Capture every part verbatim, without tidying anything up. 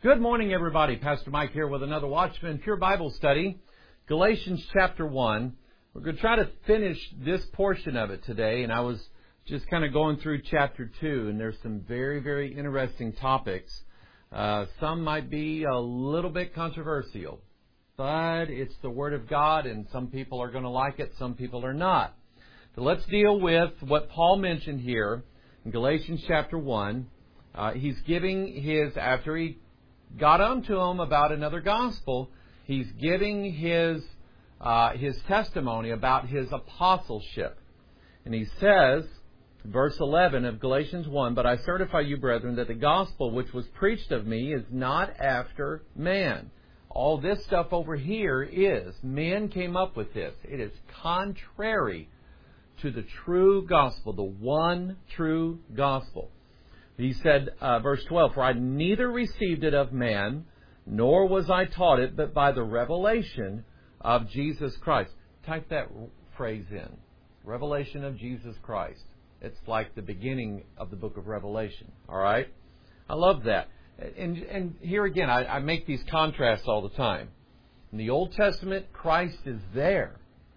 Good morning, everybody. Pastor Mike here with another Watchman Pure Bible Study. Galatians chapter one. We're going to try to finish this portion of it today, and I was just kind of going through chapter two, and there's some very, very interesting topics. Uh, some might be a little bit controversial, but it's the Word of God, and some people are going to like it, some people are not. So let's deal with what Paul mentioned here in Galatians chapter one. Uh, he's giving his, after he got unto him about another gospel, he's giving his uh, his testimony about his apostleship. And he says, verse eleven of Galatians one, "But I certify you, brethren, that the gospel which was preached of me is not after man." All this stuff over here is, men came up with this. It is contrary to the true gospel, the one true gospel. He said, uh, verse twelve, "For I neither received it of man, nor was I taught it, but by the revelation of Jesus Christ." Type that phrase in. Revelation of Jesus Christ. It's like the beginning of the book of Revelation. All right? I love that. And, and here again, I, I make these contrasts all the time. In the Old Testament, Christ is there.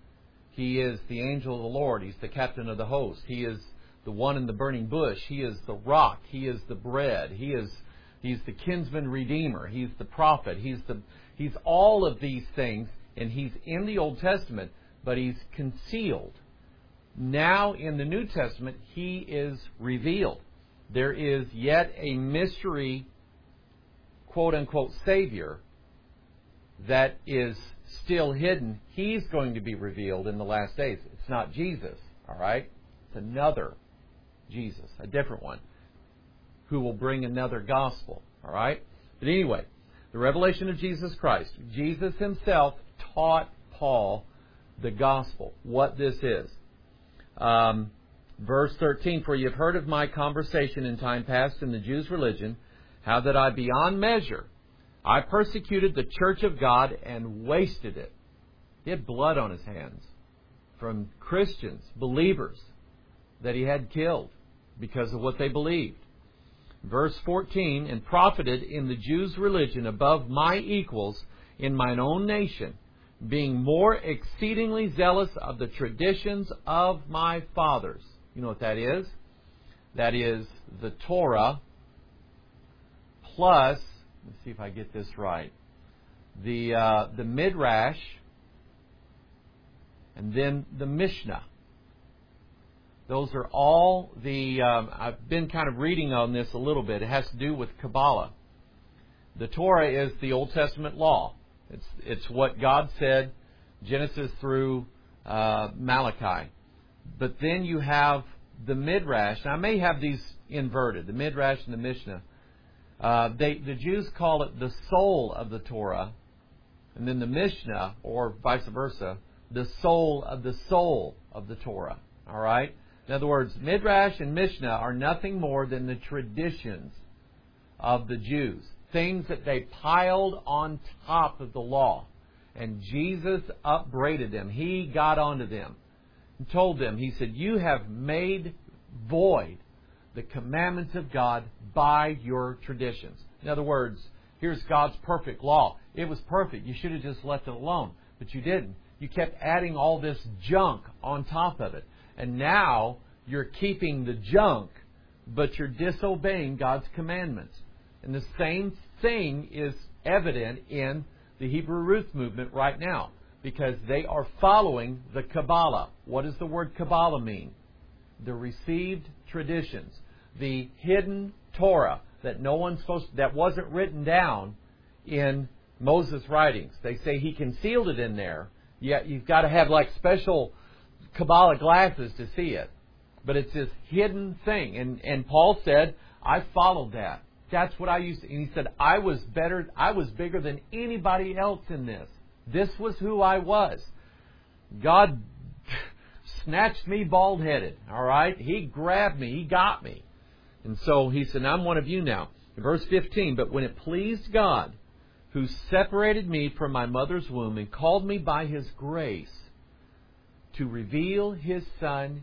He is the angel of the Lord. He's the captain of the host. He is the one in the burning bush. He is the rock. He is the bread. He is He's the kinsman redeemer. He's the prophet. He's the He's all of these things, and He's in the Old Testament, but He's concealed. Now in the New Testament, He is revealed. There is yet a mystery, quote-unquote, Savior that is still hidden. He's going to be revealed in the last days. It's not Jesus, all right? It's another Jesus, a different one, who will bring another gospel, all right? But anyway, the revelation of Jesus Christ. Jesus Himself taught Paul the gospel, what this is. Um, verse thirteen, "For you have heard of my conversation in time past in the Jews' religion, how that I beyond measure, I persecuted the church of God and wasted it." He had blood on his hands from Christians, believers, that he had killed because of what they believed. Verse fourteen, "And profited in the Jews' religion above my equals in mine own nation, being more exceedingly zealous of the traditions of my fathers." You know what that is? That is the Torah plus, let's see if I get this right, the uh, the Midrash, and then the Mishnah. Those are all the, um, I've been kind of reading on this a little bit. It has to do with Kabbalah. The Torah is the Old Testament law. It's it's what God said, Genesis through uh, Malachi. But then you have the Midrash. Now, I may have these inverted, the Midrash and the Mishnah. Uh, they, the Jews call it the soul of the Torah. And then the Mishnah, or vice versa, the soul of the soul of the Torah. All right? In other words, Midrash and Mishnah are nothing more than the traditions of the Jews. Things that they piled on top of the law. And Jesus upbraided them. He got onto them and told them, He said, "You have made void the commandments of God by your traditions." In other words, here's God's perfect law. It was perfect. You should have just left it alone. But you didn't. You kept adding all this junk on top of it. And now you're keeping the junk, but you're disobeying God's commandments. And the same thing is evident in the Hebrew Roots movement right now, because they are following the Kabbalah. What does the word Kabbalah mean? The received traditions, the hidden Torah that no one's supposed to, that wasn't written down in Moses' writings. They say he concealed it in there. Yet you've got to have like special Kabbalah glasses to see it. But it's this hidden thing. And and Paul said, I followed that. That's what I used to. And he said, I was better, I was bigger than anybody else in this. This was who I was. God snatched me bald-headed. All right? He grabbed me. He got me. And so he said, I'm one of you now. Verse fifteen, "But when it pleased God, who separated me from my mother's womb and called me by His grace to reveal His Son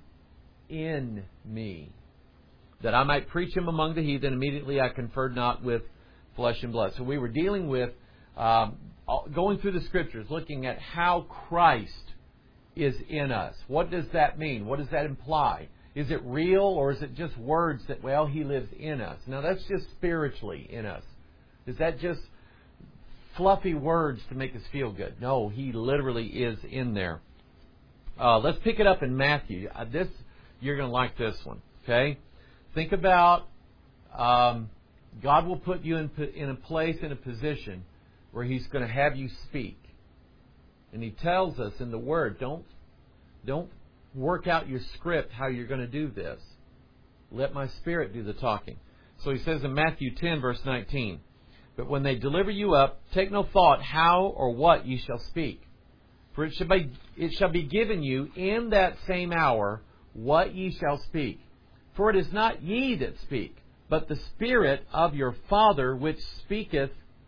in me, that I might preach Him among the heathen, immediately I conferred not with flesh and blood. So we were dealing with, um, going through the Scriptures, looking at how Christ is in us. What does that mean? What does that imply? Is it real, or is it just words that, well, He lives in us? Now, that's just spiritually in us. Is that just fluffy words to make us feel good? No, He literally is in there. Uh, let's pick it up in Matthew. Uh, this you're going to like this one. Okay, think about um, God will put you in in a place, in a position where He's going to have you speak, and He tells us in the Word, don't don't. work out your script how you're going to do this. Let my Spirit do the talking. So He says in Matthew ten, verse nineteen, but when they deliver you up, take no thought how or what ye shall speak. For it shall be, it shall be given you in that same hour what ye shall speak. For it is not ye that speak, but the Spirit of your Father which speaketh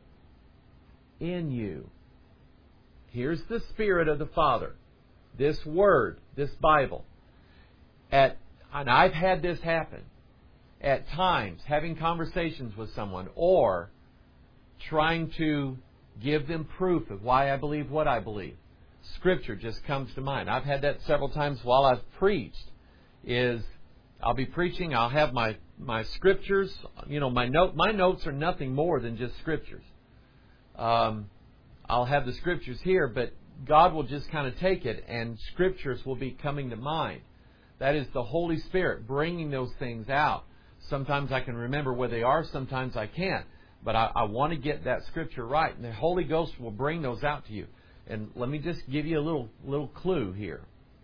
in you. Here's the Spirit of the Father. This Word, this Bible. At, and I've had this happen. At times, having conversations with someone or trying to give them proof of why I believe what I believe. Scripture just comes to mind. I've had that several times while I've preached. Is I'll be preaching, I'll have my, my Scriptures. You know, my note my notes are nothing more than just Scriptures. Um, I'll have the Scriptures here, but God will just kind of take it and Scriptures will be coming to mind. That is the Holy Spirit bringing those things out. Sometimes I can remember where they are, sometimes I can't. But I, I want to get that Scripture right. And the Holy Ghost will bring those out to you. And let me just give you a little little clue here.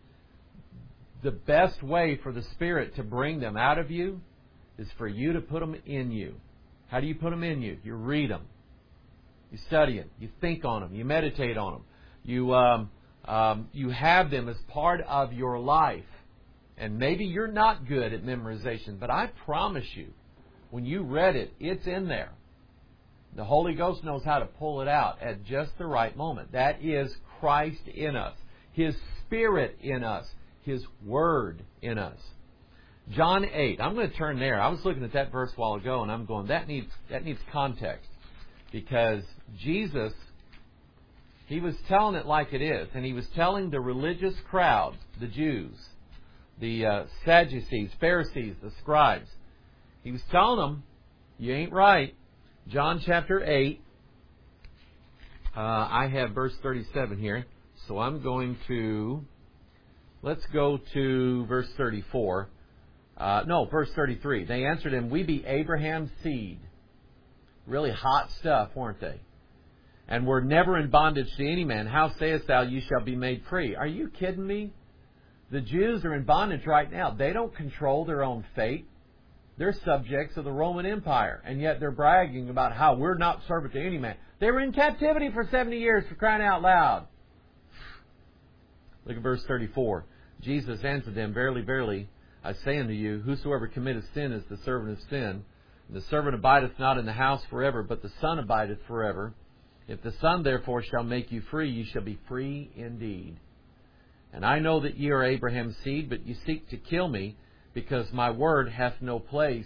The best way for the Spirit to bring them out of you is for you to put them in you. How do you put them in you? You read them. You study them. You think on them. You meditate on them. You um, um, you have them as part of your life. And maybe you're not good at memorization, but I promise you, when you read it, it's in there. The Holy Ghost knows how to pull it out at just the right moment. That is Christ in us. His Spirit in us. His Word in us. John eight. I'm going to turn there. I was looking at that verse a while ago, and I'm going, that needs that needs context. Because Jesus, He was telling it like it is. And He was telling the religious crowd, the Jews, the uh, Sadducees, Pharisees, the scribes. He was telling them, you ain't right. John chapter eight. Uh, I have verse thirty-seven here. So I'm going to, let's go to verse thirty-four. Uh, no, verse thirty-three. They answered Him, we be Abraham's seed. Really hot stuff, weren't they? And we're never in bondage to any man. How sayest thou, you shall be made free? Are you kidding me? The Jews are in bondage right now. They don't control their own fate. They're subjects of the Roman Empire. And yet they're bragging about how we're not servant to any man. They were in captivity for seventy years, for crying out loud. Look at verse thirty-four. Jesus answered them, verily, verily, I say unto you, whosoever committeth sin is the servant of sin. And the servant abideth not in the house forever, but the Son abideth forever. If the Son therefore shall make you free, ye shall be free indeed. And I know that ye are Abraham's seed, but ye seek to kill me, because my word hath no place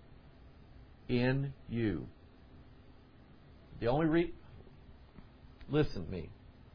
in you. The only re... Listen to me.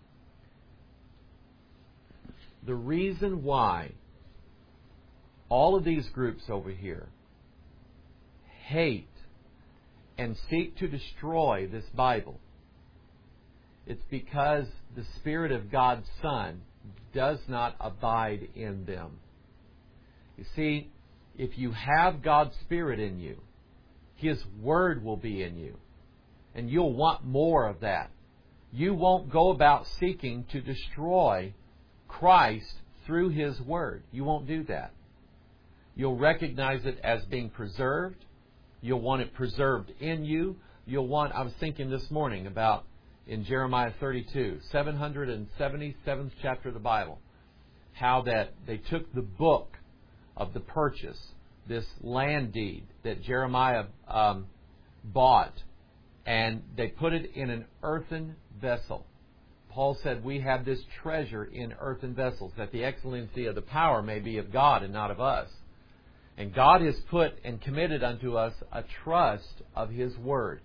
The reason why all of these groups over here hate and seek to destroy this Bible, it's because the Spirit of God's Son does not abide in them. You see, if you have God's Spirit in you, His Word will be in you. And you'll want more of that. You won't go about seeking to destroy Christ through His Word. You won't do that. You'll recognize it as being preserved. You'll want it preserved in you. You'll want, I was thinking this morning about in Jeremiah thirty-two, seven hundred seventy-seventh chapter of the Bible, how that they took the book of the purchase, this land deed that Jeremiah um, bought, and they put it in an earthen vessel. Paul said, we have this treasure in earthen vessels, that the excellency of the power may be of God and not of us. And God has put and committed unto us a trust of His Word.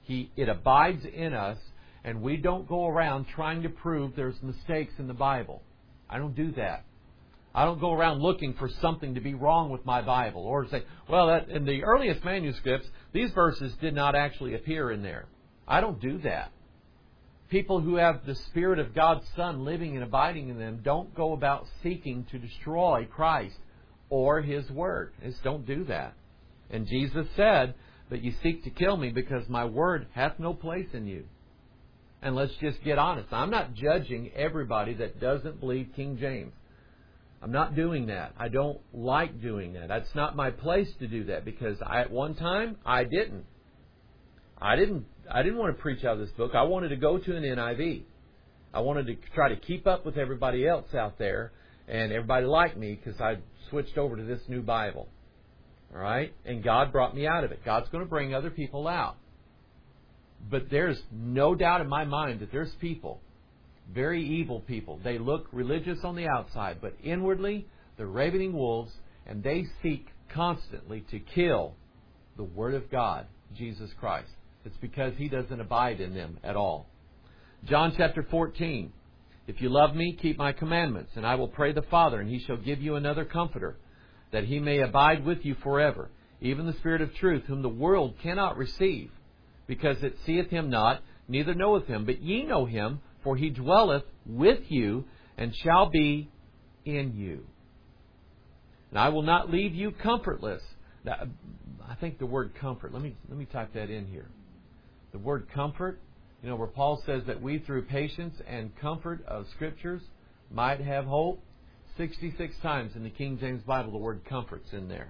He, it abides in us, and we don't go around trying to prove there's mistakes in the Bible. I don't do that. I don't go around looking for something to be wrong with my Bible, or say, well, that, in the earliest manuscripts, these verses did not actually appear in there. I don't do that. People who have the Spirit of God's Son living and abiding in them don't go about seeking to destroy Christ or His Word. Just don't do that. And Jesus said that you seek to kill me because my Word hath no place in you. And let's just get honest. I'm not judging everybody that doesn't believe King James. I'm not doing that. I don't like doing that. That's not my place to do that, because I, at one time I didn't. I didn't. I didn't want to preach out of this book. I wanted to go to an N I V. I wanted to try to keep up with everybody else out there, and everybody liked me because I switched over to this new Bible. All right, and God brought me out of it. God's going to bring other people out. But there's no doubt in my mind that there's people, very evil people. They look religious on the outside, but inwardly they're ravening wolves, and they seek constantly to kill the Word of God, Jesus Christ. It's because He doesn't abide in them at all. John chapter fourteen. If you love me, keep my commandments, and I will pray the Father, and He shall give you another Comforter, that He may abide with you forever, even the Spirit of truth, whom the world cannot receive, because it seeth Him not, neither knoweth Him. But ye know Him, for He dwelleth with you, and shall be in you. And I will not leave you comfortless. Now, I think the word comfort, let me let me type that in here. The word comfort, you know, where Paul says that we through patience and comfort of Scriptures might have hope. sixty-six times in the King James Bible the word comfort's in there.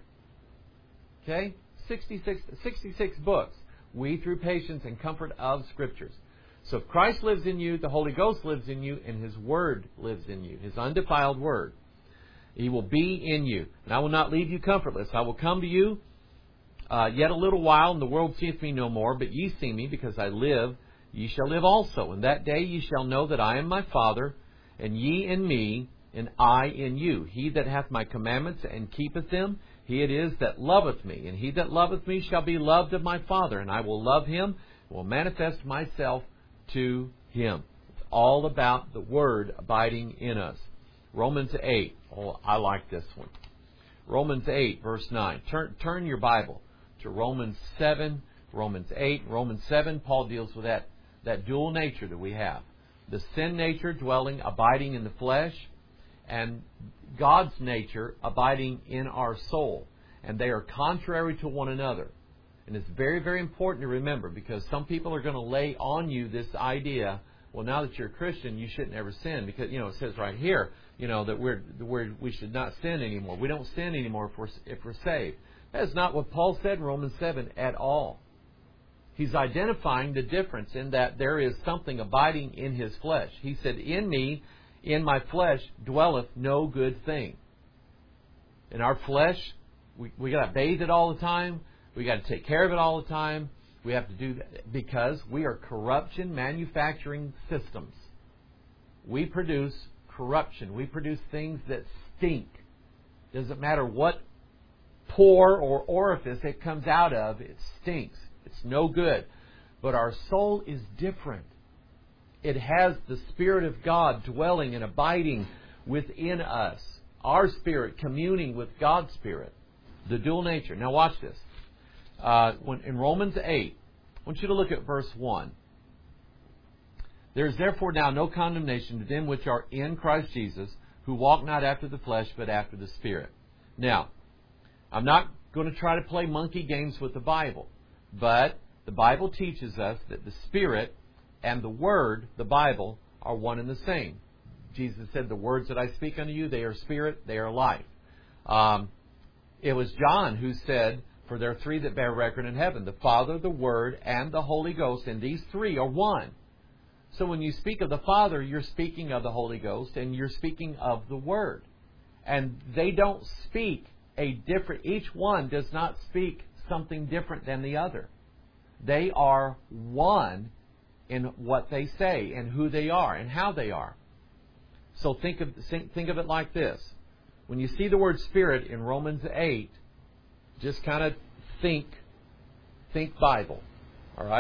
Okay? sixty-six, sixty-six books. We through patience and comfort of Scriptures. So if Christ lives in you, the Holy Ghost lives in you, and His Word lives in you, His undefiled Word. He will be in you. And I will not leave you comfortless. I will come to you uh, yet a little while, and the world seeth me no more, but ye see me, because I live, ye shall live also. And that day ye shall know that I am my Father, and ye in me, and I in you. He that hath my commandments and keepeth them, he it is that loveth me. And he that loveth me shall be loved of my Father, and I will love him, and will manifest myself to him. It's all about the Word abiding in us. Romans eight. Oh, I like this one. Romans eight, verse nine. Turn, turn your Bible to Romans seven, Romans eight, Romans seven. Paul deals with that, that dual nature that we have. The sin nature dwelling, abiding in the flesh, and God's nature abiding in our soul. And they are contrary to one another. And it's very, very important to remember, because some people are going to lay on you this idea, well, now that you're a Christian, you shouldn't ever sin, because, you know, it says right here, you know, that we're, we're we should not sin anymore. We don't sin anymore if we're, if we're saved. That is not what Paul said in Romans seven at all. He's identifying the difference in that there is something abiding in his flesh. He said, in me, in my flesh, dwelleth no good thing. In our flesh, we, we got to bathe it all the time. We got to take care of it all the time. We have to do that because we are corruption manufacturing systems. We produce corruption. We produce things that stink. Doesn't matter what pore or orifice it comes out of, it stinks. It's no good. But our soul is different. It has the Spirit of God dwelling and abiding within us. Our spirit communing with God's Spirit. The dual nature. Now watch this. Uh, when, in Romans eight, I want you to look at verse one. There is therefore now no condemnation to them which are in Christ Jesus, who walk not after the flesh, but after the Spirit. Now, I'm not going to try to play monkey games with the Bible, but the Bible teaches us that the Spirit and the Word, the Bible, are one and the same. Jesus said, the words that I speak unto you, they are spirit, they are life. Um, it was John who said, for there are three that bear record in heaven, the Father, the Word, and the Holy Ghost, and these three are one. So when you speak of the Father, you're speaking of the Holy Ghost, and you're speaking of the Word. And they don't speak a different, each one does not speak something different than the other. They are one in what they say, and who they are, and how they are. So think of, think of it like this. When you see the word Spirit in Romans eight, just kind of think, think Bible. All right?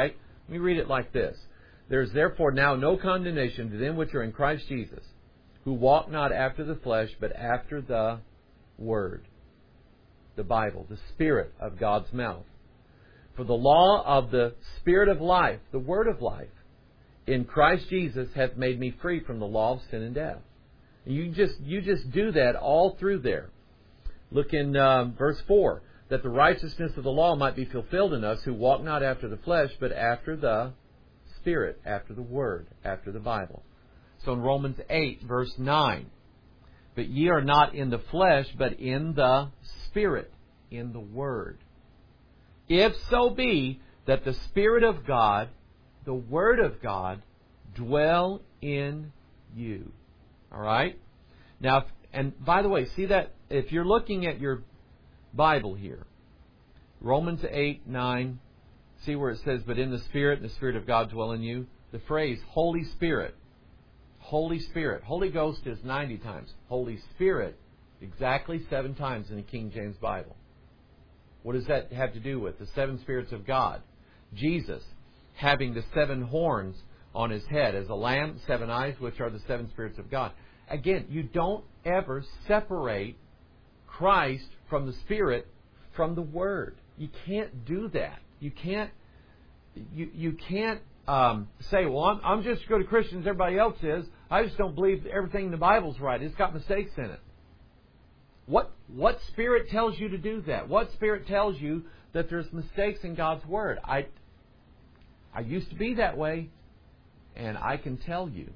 Let me read it like this. There is therefore now no condemnation to them which are in Christ Jesus, who walk not after the flesh, but after the Word, the Bible, the Spirit of God's mouth. For the law of the Spirit of life, the Word of life, in Christ Jesus hath made me free from the law of sin and death. You just you just do that all through there. Look in um, verse four. That the righteousness of the law might be fulfilled in us who walk not after the flesh, but after the Spirit, after the Word, after the Bible. So in Romans eight, verse nine, but ye are not in the flesh, but in the Spirit, in the Word. If so be that the Spirit of God, the Word of God, dwell in you. All right? Now, and by the way, see that if you're looking at your Bible here, Romans eight, nine, see where it says, but in the Spirit, and the Spirit of God dwell in you. The phrase, Holy Spirit. Holy Spirit. Holy Ghost is ninety times. Holy Spirit, exactly seven times in the King James Bible. What does that have to do with? The seven spirits of God. Jesus, having the seven horns on His head as a lamb, seven eyes, which are the seven spirits of God. Again, you don't ever separate Christ from the Spirit from the Word. You can't do that. You can't. You you can't um, say, "Well, I'm, I'm just as good a Christian as everybody else is. I just don't believe everything in the Bible's right. It's got mistakes in it." What what Spirit tells you to do that? What Spirit tells you that there's mistakes in God's Word? I I used to be that way, and I can tell you,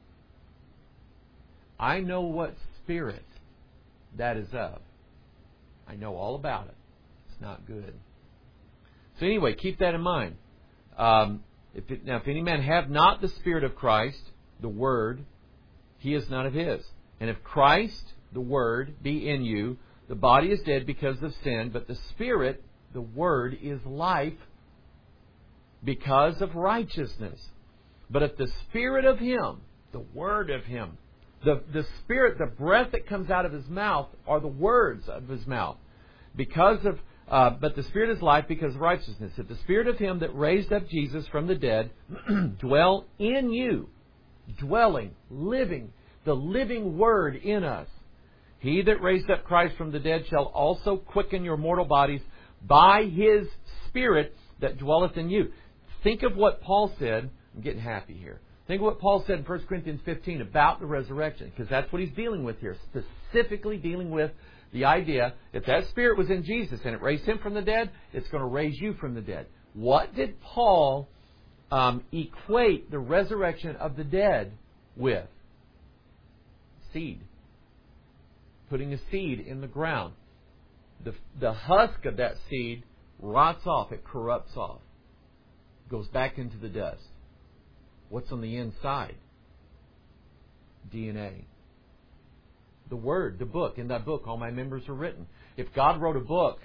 I know what spirit that is of. I know all about it. It's not good. So anyway, keep that in mind. Um, if it, now, if any man have not the Spirit of Christ, the Word, he is not of His. And if Christ, the Word, be in you, the body is dead because of sin, but the Spirit, the Word, is life because of righteousness. But if the Spirit of Him, the Word of Him, the, the Spirit, the breath that comes out of His mouth are the words of His mouth. Because of, uh, but the Spirit is life because of righteousness. If the Spirit of Him that raised up Jesus from the dead dwell in you, dwelling, living, the living Word in us, He that raised up Christ from the dead shall also quicken your mortal bodies by His Spirit that dwelleth in you. Think of what Paul said. I'm getting happy here. Think of what Paul said in First Corinthians fifteen about the resurrection, because that's what he's dealing with here, specifically dealing with the idea if that Spirit was in Jesus and it raised Him from the dead, it's going to raise you from the dead. What did Paul um, equate the resurrection of the dead with? Seed. Putting a seed in the ground. The, the husk of that seed rots off. It corrupts off. Goes back into the dust. What's on the inside? D N A. The Word, the book. In that book, all my members are written. If God wrote a book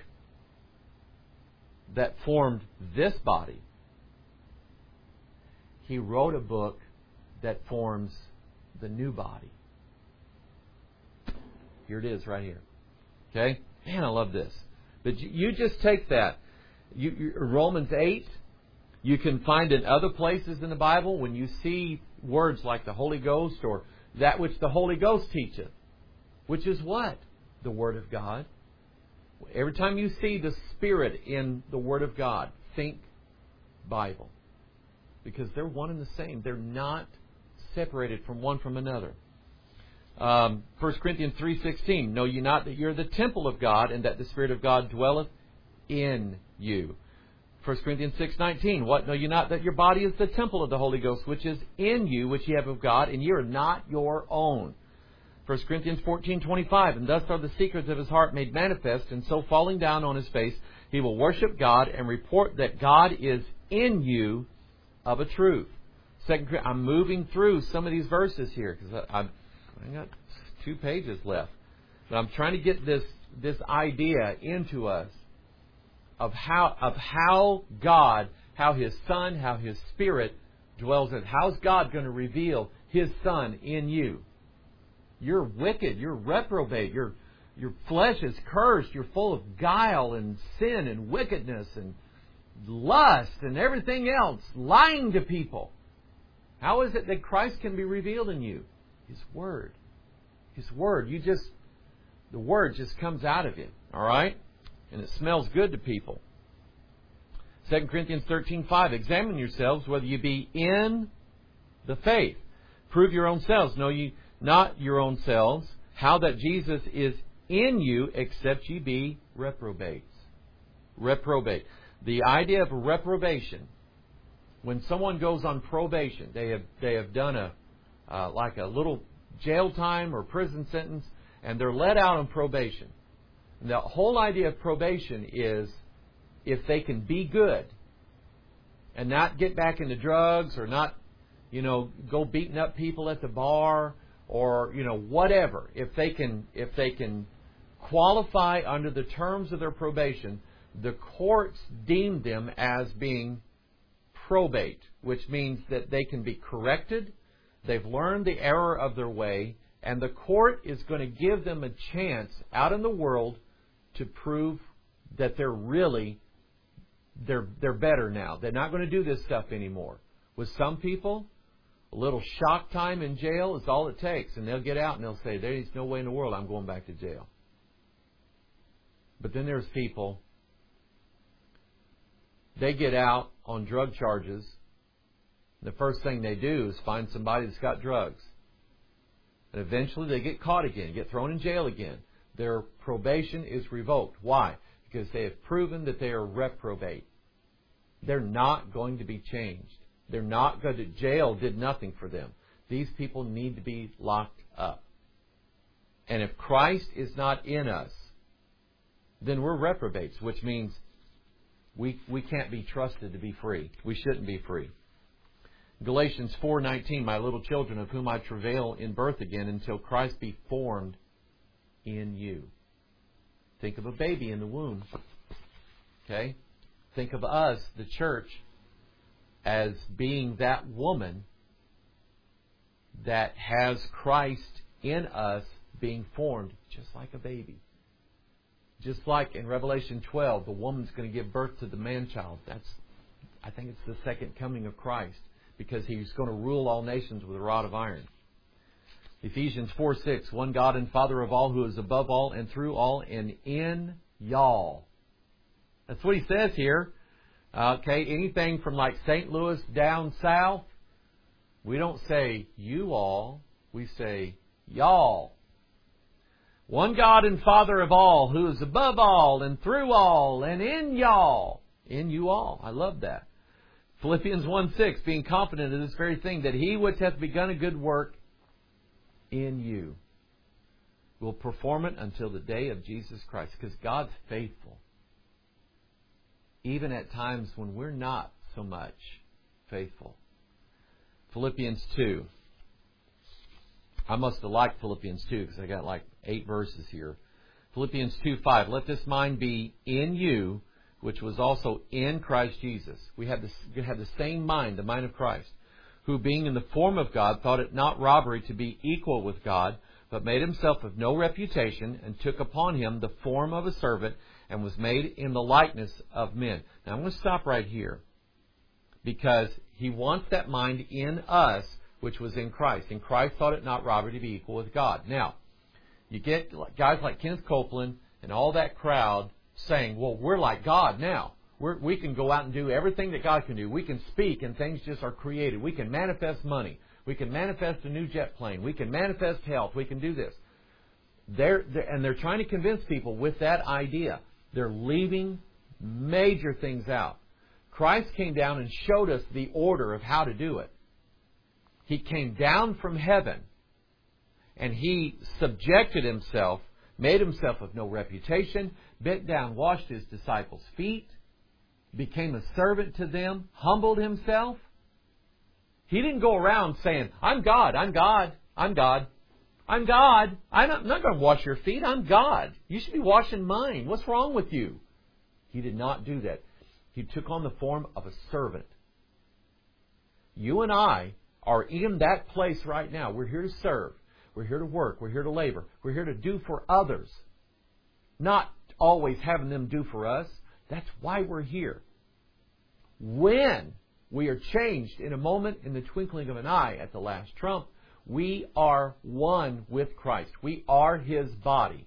that formed this body, He wrote a book that forms the new body. Here it is right here. Okay? Man, I love this. But you, you just take that. You, you, Romans eight, you can find in other places in the Bible when you see words like the Holy Ghost or that which the Holy Ghost teacheth. Which is what? The Word of God. Every time you see the Spirit in the Word of God, think Bible. Because they're one and the same. They're not separated from one from another. Um, First Corinthians three sixteen, know ye not that you're the temple of God, and that the Spirit of God dwelleth in you. First Corinthians six nineteen, what know ye not that your body is the temple of the Holy Ghost, which is in you, which ye have of God, and ye are not your own. First Corinthians fourteen twenty-five, and thus are the secrets of his heart made manifest, and so falling down on his face, he will worship God and report that God is in you of a truth. Second, I'm moving through some of these verses here because I've I got two pages left, but I'm trying to get this this idea into us of how of how God, how His Son, how His Spirit dwells in. How's God going to reveal His Son in you? You're wicked. You're reprobate. Your your flesh is cursed. You're full of guile and sin and wickedness, and lust and everything else, lying to people. How is it that Christ can be revealed in you? His Word. His Word. You just, the Word just comes out of you. All right? And it smells good to people. Second Corinthians thirteen five. Examine yourselves whether you be in the faith. Prove your own selves. Know ye not your own selves, how that Jesus is in you, except ye be reprobates. Reprobate. The idea of reprobation, when someone goes on probation, they have they have done a uh, like a little jail time or prison sentence, and they're let out on probation. And the whole idea of probation is if they can be good and not get back into drugs or not, you know, go beating up people at the bar or, you know, whatever. If they can, if they can qualify under the terms of their probation, the courts deem them as being probate, which means that they can be corrected. They've learned the error of their way, and the court is going to give them a chance out in the world to prove that they're really they're they're better now. They're not going to do this stuff anymore. With some people, a little shock time in jail is all it takes, and they'll get out and they'll say, "There's no way in the world I'm going back to jail." But then there's people, they get out on drug charges. The first thing they do is find somebody that's got drugs. And eventually they get caught again, get thrown in jail again. Their probation is revoked. Why? Because they have proven that they are reprobate. They're not going to be changed. They're not going to, jail did nothing for them. These people need to be locked up. And if Christ is not in us, then we're reprobates, which means we we can't be trusted to be free. We shouldn't be free. Galatians four nineteen, my little children, of whom I travail in birth again until Christ be formed in you. Think of a baby in the womb. Okay? Think of us, the church, as being that woman that has Christ in us being formed just like a baby. Just like in Revelation twelve, the woman's going to give birth to the man-child. That's, I think it's the second coming of Christ, because He's going to rule all nations with a rod of iron. Ephesians four six, one God and Father of all, who is above all and through all and in y'all. That's what He says here. Okay, anything from like Saint Louis down south, we don't say you all, we say y'all. One God and Father of all, who is above all and through all and in y'all. In you all. I love that. Philippians one six, being confident of this very thing, that He which hath begun a good work in you will perform it until the day of Jesus Christ. Because God's faithful. Even at times when we're not so much faithful. Philippians two. I must have liked Philippians two because I got like eight verses here. Philippians two five. Let this mind be in you, which was also in Christ Jesus. We have, this, we have the same mind, the mind of Christ, who being in the form of God thought it not robbery to be equal with God, but made Himself of no reputation, and took upon Him the form of a servant, and was made in the likeness of men. Now I'm going to stop right here, because He wants that mind in us, which was in Christ. And Christ thought it not robbery to be equal with God. Now, you get guys like Kenneth Copeland and all that crowd saying, well, we're like God now. We're, we can go out and do everything that God can do. We can speak and things just are created. We can manifest money. We can manifest a new jet plane. We can manifest health. We can do this. They're, they're, and they're trying to convince people with that idea. They're leaving major things out. Christ came down and showed us the order of how to do it. He came down from heaven and He subjected Himself, made Himself of no reputation, bent down, washed His disciples' feet, became a servant to them, humbled Himself. He didn't go around saying, I'm God, I'm God, I'm God, I'm God. I'm not, I'm not going to wash your feet. I'm God. You should be washing mine. What's wrong with you? He did not do that. He took on the form of a servant. You and I are in that place right now. We're here to serve. We're here to work. We're here to labor. We're here to do for others. Not always having them do for us. That's why we're here. when we are changed in a moment, in the twinkling of an eye, at the last trump, we are one with Christ. We are His body.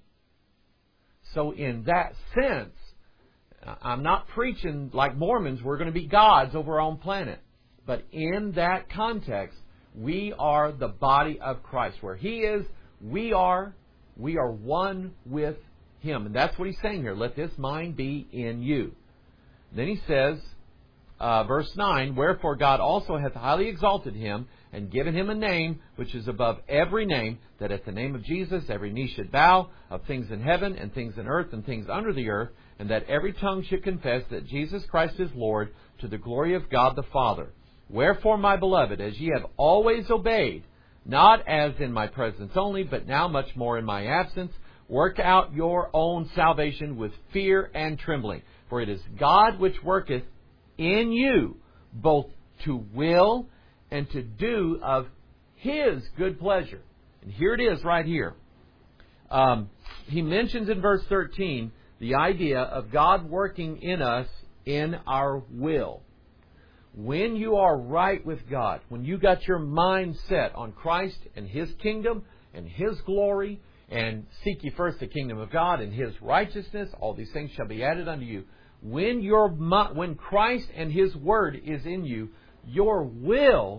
So in that sense, I'm not preaching like Mormons, we're going to be gods over our own planet. But in that context, we are the body of Christ. Where He is, we are. We are one with Him. And that's what He's saying here. Let this mind be in you. Then He says, uh, verse nine, Wherefore God also hath highly exalted Him, and given Him a name which is above every name, that at the name of Jesus every knee should bow, of things in heaven, and things in earth, and things under the earth, and that every tongue should confess that Jesus Christ is Lord, to the glory of God the Father. Wherefore, my beloved, as ye have always obeyed, not as in my presence only, but now much more in my absence, work out your own salvation with fear and trembling. For it is God which worketh in you, both to will and to do of His good pleasure. And here it is right here. Um, he mentions in verse thirteen the idea of God working in us in our will. When you are right with God, when you got your mind set on Christ and His kingdom and His glory, and seek ye first the kingdom of God and His righteousness, all these things shall be added unto you. When your when Christ and His Word is in you, your will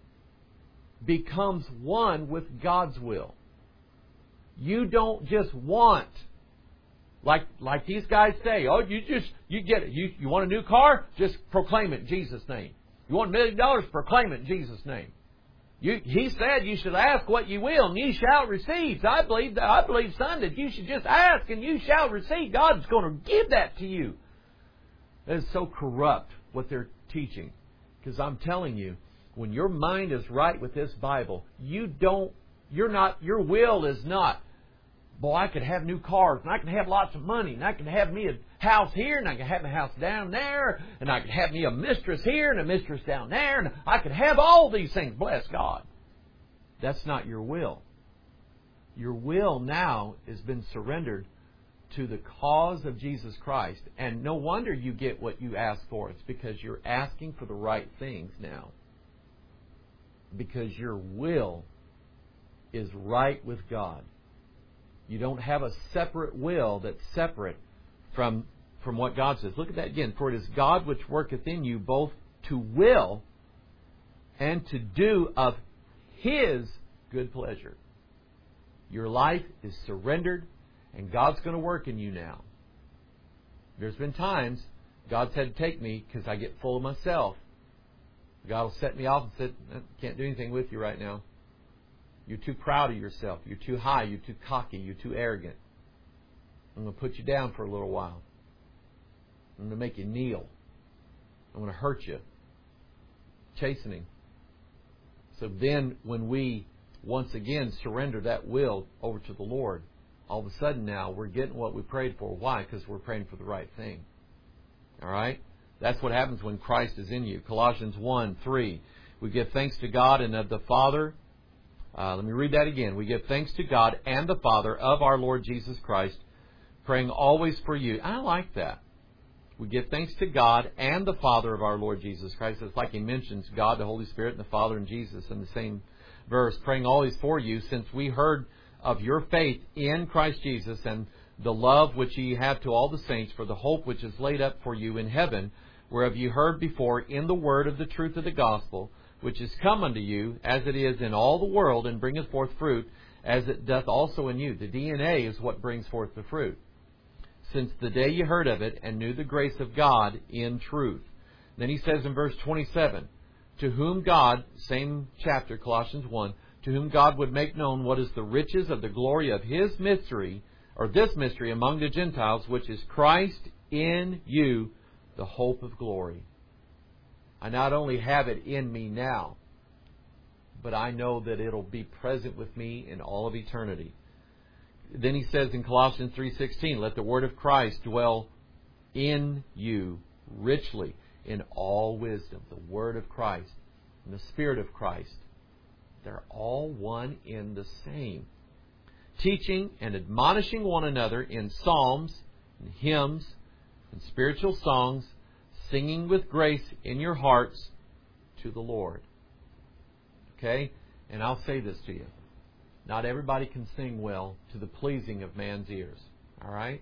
becomes one with God's will. You don't just want, like like these guys say, oh, you just, you get it. You, you want a new car? Just proclaim it in Jesus' name. You want a million dollars? Proclaim it in Jesus' name. You, he said you should ask what you will, and you shall receive. So I believe that I believe, son, that you should just ask and you shall receive. God's going to give that to you. That is so corrupt what they're teaching. Because I'm telling you, when your mind is right with this Bible, you don't, you're not, your will is not, boy, I could have new cars, and I can have lots of money, and I can have me a house here, and I can have a house down there, and I can have me a mistress here, and a mistress down there, and I can have all these things. Bless God. That's not your will. Your will now has been surrendered to the cause of Jesus Christ. And no wonder you get what you ask for. It's because you're asking for the right things now. Because your will is right with God. You don't have a separate will that's separate from, from what God says. Look at that again. For it is God which worketh in you both to will and to do of His good pleasure. Your life is surrendered, and God's going to work in you now. There's been times God's had to take me because I get full of myself. God will set me off and say, I can't do anything with you right now. You're too proud of yourself. You're too high. You're too cocky. You're too arrogant. I'm going to put you down for a little while. I'm going to make you kneel. I'm going to hurt you. Chastening. So then when we once again surrender that will over to the Lord, all of a sudden now we're getting what we prayed for. Why? Because we're praying for the right thing. All right? That's what happens when Christ is in you. Colossians one three. We give thanks to God and of the Father. Uh, let me read that again. We give thanks to God and the Father of our Lord Jesus Christ, praying always for you. I like that. We give thanks to God and the Father of our Lord Jesus Christ. It's like he mentions God, the Holy Spirit, and the Father and Jesus in the same verse, praying always for you, since we heard of your faith in Christ Jesus and the love which ye have to all the saints, for the hope which is laid up for you in heaven, whereof ye heard before in the word of the truth of the gospel, which is come unto you, as it is in all the world, and bringeth forth fruit, as it doth also in you. The D N A is what brings forth the fruit. Since the day you heard of it, and knew the grace of God in truth. Then he says in verse twenty-seven, to whom God, same chapter, Colossians one, to whom God would make known what is the riches of the glory of His mystery, or this mystery among the Gentiles, which is Christ in you, the hope of glory. I not only have it in me now, but I know that it'll be present with me in all of eternity. Then he says in Colossians three sixteen, let the word of Christ dwell in you richly in all wisdom. The word of Christ and the Spirit of Christ, they're all one in the same. Teaching and admonishing one another in psalms and hymns and spiritual songs, singing with grace in your hearts to the Lord. Okay? And I'll say this to you. Not everybody can sing well to the pleasing of man's ears. All right?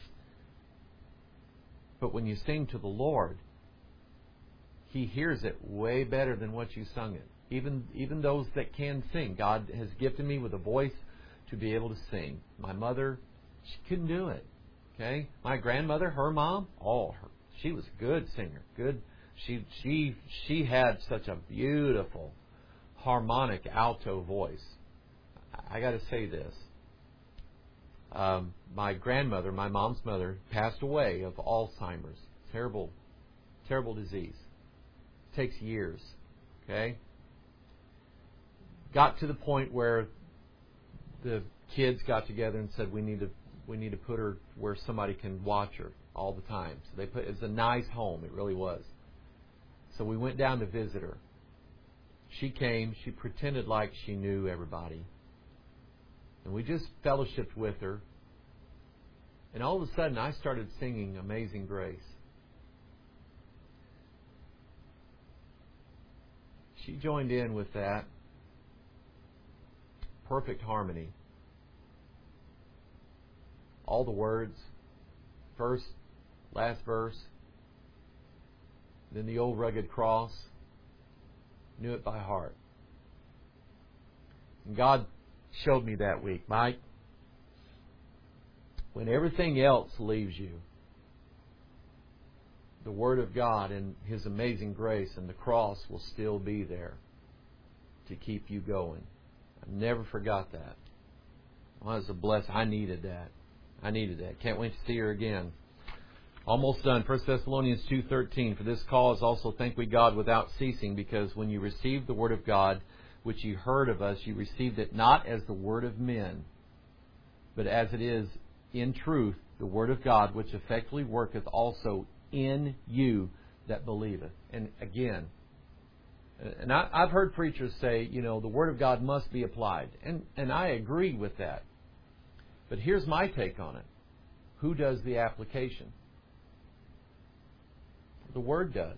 But when you sing to the Lord, He hears it way better than what you sung it. Even, even those that can sing. God has gifted me with a voice to be able to sing. My mother, she couldn't do it. Okay? My grandmother, her mom, oh, her, she was a good singer. Good. She, she, she had such a beautiful harmonic alto voice. I got to say this. Um, my grandmother, my mom's mother, passed away of Alzheimer's. Terrible, terrible disease. It takes years. Okay? Got to the point where the kids got together and said, we need to we need to put her where somebody can watch her all the time. So they put it was a nice home, it really was. So we went down to visit her. She came, she pretended like she knew everybody. And we just fellowshiped with her. And all of a sudden I started singing Amazing Grace. She joined in with that. Perfect harmony. All the words, first, last verse, then the old rugged cross, knew it by heart. And God showed me that week, Mike, when everything else leaves you, the Word of God and His amazing grace and the cross will still be there to keep you going. I never forgot that. Well, it was a blessing. I needed that. I needed that. Can't wait to see her again. Almost done. First Thessalonians two thirteen. For this cause also thank we God without ceasing, because when you received the word of God, which you heard of us, you received it not as the word of men, but as it is in truth the word of God, which effectually worketh also in you that believeth. And again, and I, I've heard preachers say, you know, the Word of God must be applied. And, and I agree with that. But here's my take on it. Who does the application? The Word does.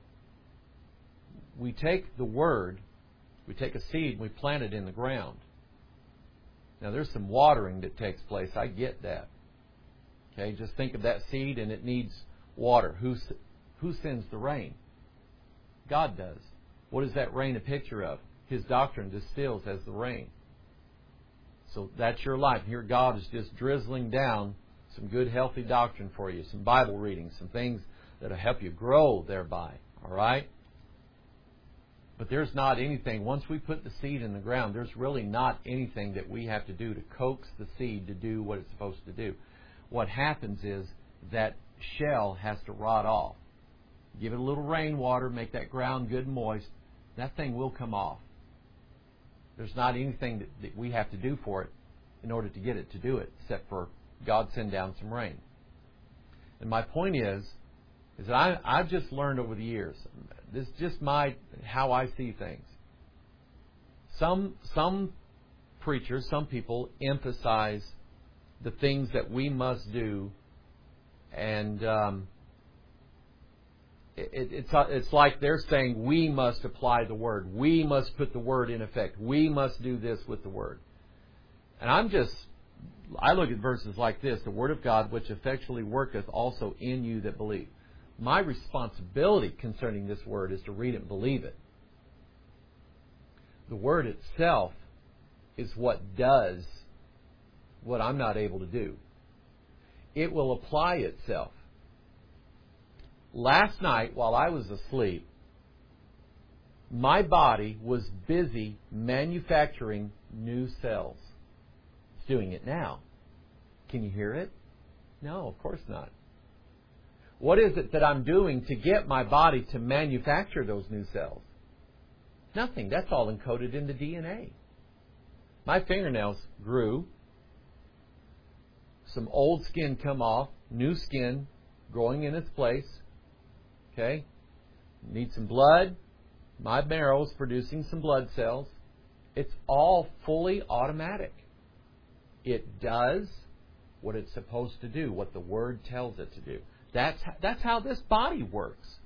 We take the Word, we take a seed and we plant it in the ground. Now there's some watering that takes place. I get that. Okay, just think of that seed and it needs water. Who, who sends the rain? God does. What is that rain a picture of? His doctrine distills as the rain. So that's your life. Here God is just drizzling down some good, healthy doctrine for you, some Bible reading, some things that will help you grow thereby. All right? But there's not anything, once we put the seed in the ground, there's really not anything that we have to do to coax the seed to do what it's supposed to do. What happens is that shell has to rot off. Give it a little rainwater, make that ground good and moist. That thing will come off. There's not anything that, that we have to do for it in order to get it to do it, except for God send down some rain. And my point is, is that I, I've just learned over the years, this is just my how I see things. Some some preachers, some people emphasize the things that we must do, and um, it, it's it's like they're saying we must apply the Word, we must put the Word in effect, we must do this with the Word. And I'm just, I look at verses like this, the Word of God which effectually worketh also in you that believe. My responsibility concerning this Word is to read it and believe it. The Word itself is what does what I'm not able to do. It will apply itself. Last night, while I was asleep, my body was busy manufacturing new cells. It's doing it now. Can you hear it? No, of course not. What is it that I'm doing to get my body to manufacture those new cells? Nothing. That's all encoded in the D N A. My fingernails grew. Some old skin come off. New skin growing in its place. Okay? Need some blood. My marrow is producing some blood cells. It's all fully automatic. It does what it's supposed to do, what the Word tells it to do. That's that's how this body works.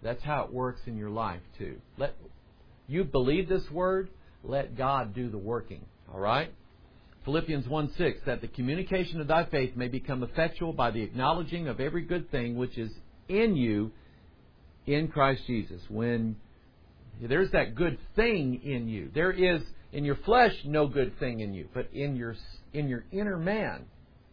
That's how it works in your life too. Let you believe this word, let God do the working. All right? Philippians one six, that the communication of thy faith may become effectual by the acknowledging of every good thing which is in you in Christ Jesus. When there's that good thing in you, there is in your flesh no good thing in you, but in your in your inner man,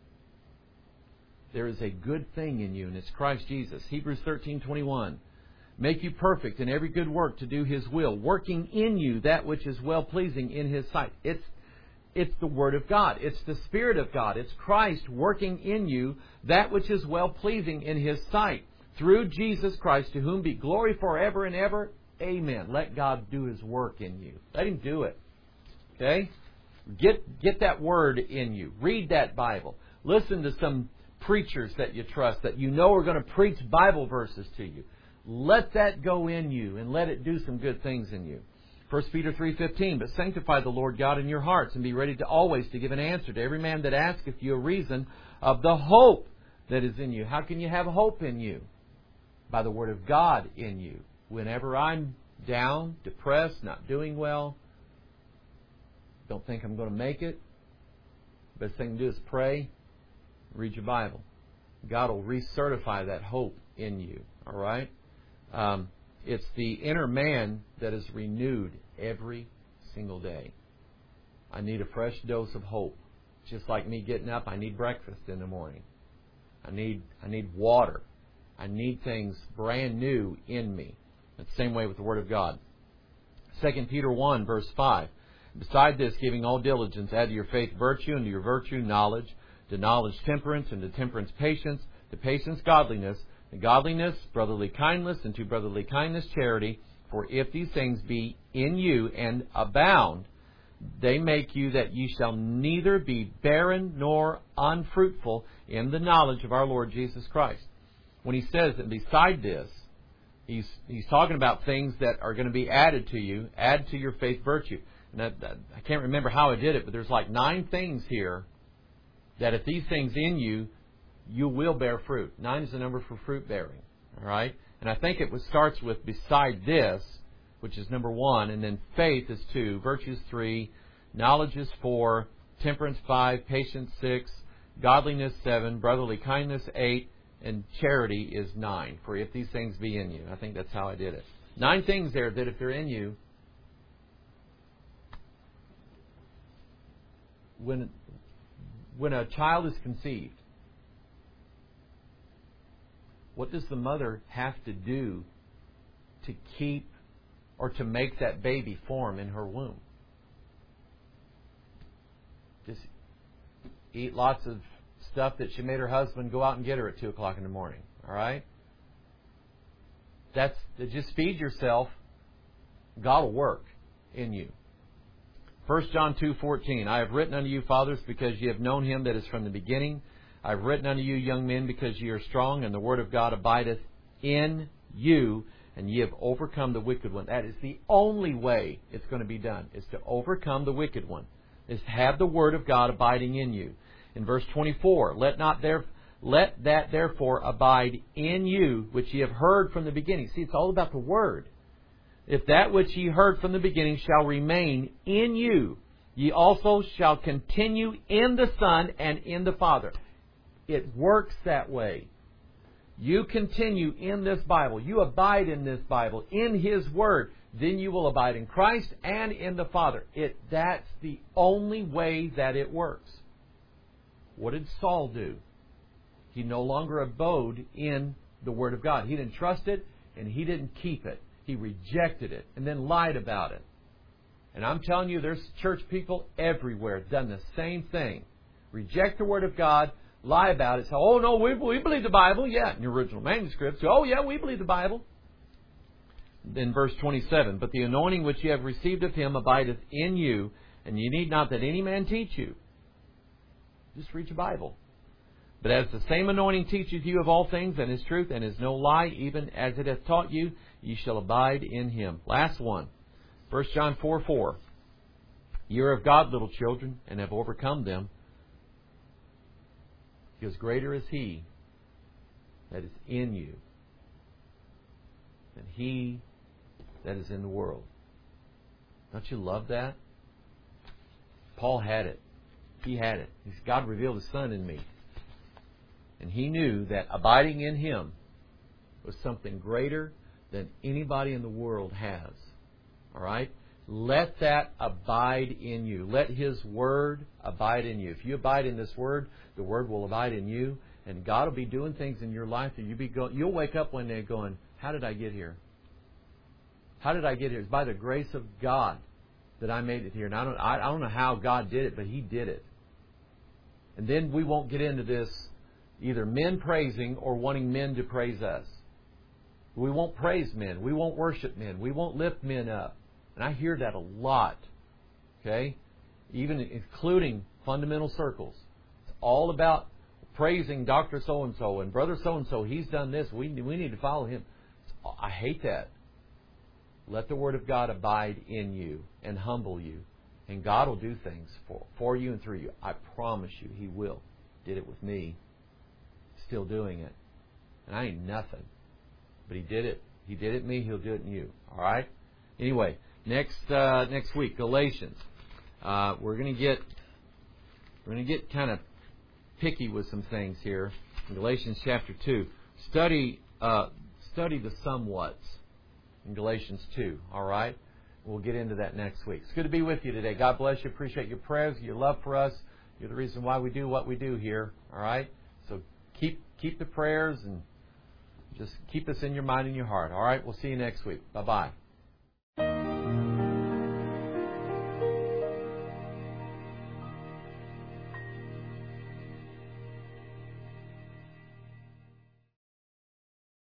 there is a good thing in you, and it's Christ Jesus. Hebrews thirteen twenty-one. Make you perfect in every good work to do His will, working in you that which is well-pleasing in His sight. It's It's the Word of God. It's the Spirit of God. It's Christ working in you that which is well-pleasing in His sight. Through Jesus Christ, to whom be glory forever and ever. Amen. Let God do His work in you. Let Him do it. Okay? Get, get that Word in you. Read that Bible. Listen to some preachers that you trust, that you know are going to preach Bible verses to you. Let that go in you and let it do some good things in you. First Peter three fifteen, but sanctify the Lord God in your hearts, and be ready to always to give an answer to every man that asketh you a reason of the hope that is in you. How can you have hope in you? By the Word of God in you. Whenever I'm down, depressed, not doing well, don't think I'm going to make it, best thing to do is pray, read your Bible. God will recertify that hope in you. All right? Um, it's the inner man that is renewed every single day. I need a fresh dose of hope. Just like me getting up, I need breakfast in the morning. I need I need water. I need things brand new in me. It's the same way with the Word of God. Second Peter one, verse five. Beside this, giving all diligence, add to your faith virtue, and to your virtue knowledge, to knowledge temperance, and to temperance patience, to patience godliness, to godliness brotherly kindness, and to brotherly kindness charity. For if these things be in you and abound, they make you that ye shall neither be barren nor unfruitful in the knowledge of our Lord Jesus Christ. When he says that beside this, he's he's talking about things that are going to be added to you, add to your faith virtue. And I, I can't remember how I did it, but there's like nine things here that if these things in you, you will bear fruit. Nine is the number for fruit bearing. All right? And I think it was, starts with beside this, which is number one, and then faith is two, virtue is three, knowledge is four, temperance five, patience six, godliness seven, brotherly kindness eight, and charity is nine. For if these things be in you. I think that's how I did it. Nine things there that if they're in you, when when a child is conceived, what does the mother have to do to keep or to make that baby form in her womb? Just eat lots of stuff that she made her husband go out and get her at two o'clock in the morning. All right? That's just feed yourself. God will work in you. First John two fourteen. I have written unto you, fathers, because ye have known Him that is from the beginning. I have written unto you, young men, because ye are strong, and the word of God abideth in you, and ye have overcome the wicked one. That is the only way it's going to be done, is to overcome the wicked one, is to have the word of God abiding in you. In verse twenty-four, let not there, let that therefore abide in you, which ye have heard from the beginning. See, it's all about the word. If that which ye heard from the beginning shall remain in you, ye also shall continue in the Son and in the Father. It works that way. You continue in this Bible. You abide in this Bible, in His Word. Then you will abide in Christ and in the Father. It that's the only way that it works. What did Saul do? He no longer abode in the Word of God. He didn't trust it, and he didn't keep it. He rejected it and then lied about it. And I'm telling you, there's church people everywhere done the same thing. Reject the Word of God, lie about it, say, oh no, we, we believe the Bible. Yeah, in the original manuscript. So, oh yeah, we believe the Bible. Then verse twenty-seven, but the anointing which ye have received of Him abideth in you, and ye need not that any man teach you. Just read your Bible. But as the same anointing teacheth you of all things, and is truth, and is no lie, even as it hath taught you, ye shall abide in Him. Last one. First John four four. Ye are of God, little children, and have overcome them, because greater is He that is in you than he that is in the world. Don't you love that? Paul had it. He had it. He said, God revealed His Son in me. And he knew that abiding in Him was something greater than anybody in the world has. All right? Let that abide in you. Let His Word abide in you. If you abide in this Word, the Word will abide in you. And God will be doing things in your life that you be go- you'll wake up one day going, how did I get here? How did I get here? It's by the grace of God that I made it here. And I don't, I, I don't know how God did it, but He did it. And then we won't get into this either men praising or wanting men to praise us. We won't praise men. We won't worship men. We won't lift men up. And I hear that a lot. Okay? Even including fundamental circles. It's all about praising Doctor So-and-so and Brother So-and-so. He's done this. We, we need to follow him. I hate that. Let the Word of God abide in you and humble you. And God will do things for, for you and through you. I promise you He will. Did it with me. Still doing it. And I ain't nothing. But He did it. He did it in me. He'll do it in you. All right? Anyway, next uh, next week, Galatians. Uh, we're going to get we're going to get kind of picky with some things here. In Galatians chapter two. Study uh, study the somewhats in Galatians two. All right? We'll get into that next week. It's good to be with you today. God bless you. Appreciate your prayers, your love for us. You're the reason why we do what we do here. All right? So keep keep the prayers and just keep us in your mind and your heart. All right? We'll see you next week. Bye-bye.